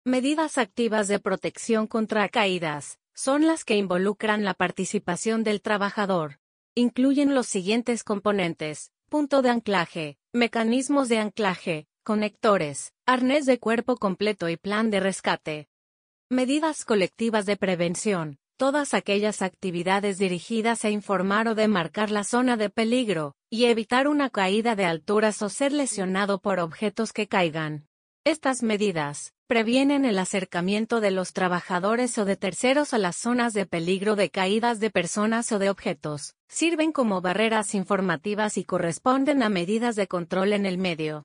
Medidas activas de protección contra caídas son las que involucran la participación del trabajador. Incluyen los siguientes componentes: punto de anclaje, mecanismos de anclaje, conectores, arnés de cuerpo completo y plan de rescate. Medidas colectivas de prevención: todas aquellas actividades dirigidas a informar o demarcar la zona de peligro, y evitar una caída de alturas o ser lesionado por objetos que caigan. Estas medidas previenen el acercamiento de los trabajadores o de terceros a las zonas de peligro de caídas de personas o de objetos, sirven como barreras informativas y corresponden a medidas de control en el medio.